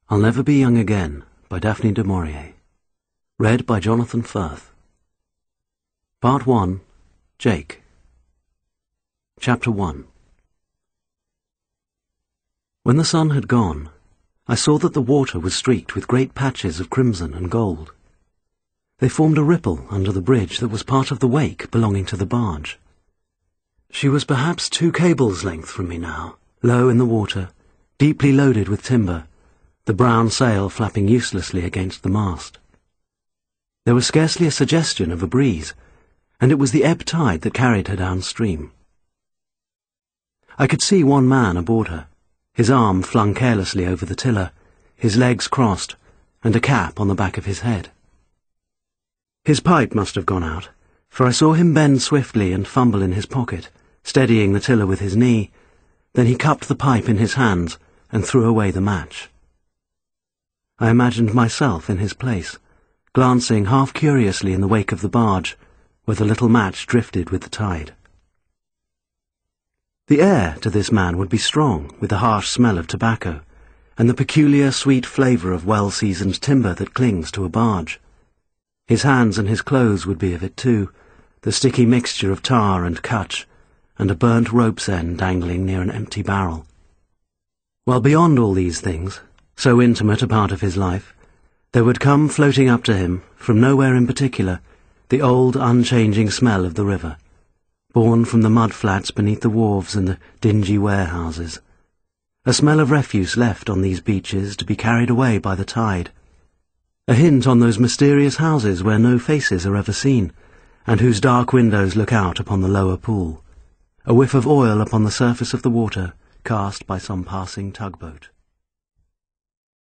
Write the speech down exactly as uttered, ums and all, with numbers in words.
I'll Never Be Young Again by Daphne du Maurier. Read by Jonathan Firth. Part one. Jake. Chapter one. When the sun had gone, I saw that the water was streaked with great patches of crimson and gold. They formed a ripple under the bridge that was part of the wake belonging to the barge. She was perhaps two cables' length from me now, low in the water, deeply loaded with timber, the brown sail flapping uselessly against the mast. There was scarcely a suggestion of a breeze, and it was the ebb tide that carried her downstream. I could see one man aboard her, his arm flung carelessly over the tiller, his legs crossed, and a cap on the back of his head. His pipe must have gone out, for I saw him bend swiftly and fumble in his pocket, steadying the tiller with his knee. Then he cupped the pipe in his hands and threw away the match. I imagined myself in his place, glancing half curiously in the wake of the barge, where the little match drifted with the tide. The air to this man would be strong, with the harsh smell of tobacco, and the peculiar sweet flavour of well-seasoned timber that clings to a barge. His hands and his clothes would be of it too, the sticky mixture of tar and cutch, and a burnt rope's end dangling near an empty barrel. While beyond all these things, so intimate a part of his life, there would come floating up to him, from nowhere in particular, the old unchanging smell of the river, born from the mud flats beneath the wharves and the dingy warehouses, a smell of refuse left on these beaches to be carried away by the tide, a hint on those mysterious houses where no faces are ever seen, and whose dark windows look out upon the lower pool, a whiff of oil upon the surface of the water cast by some passing tugboat.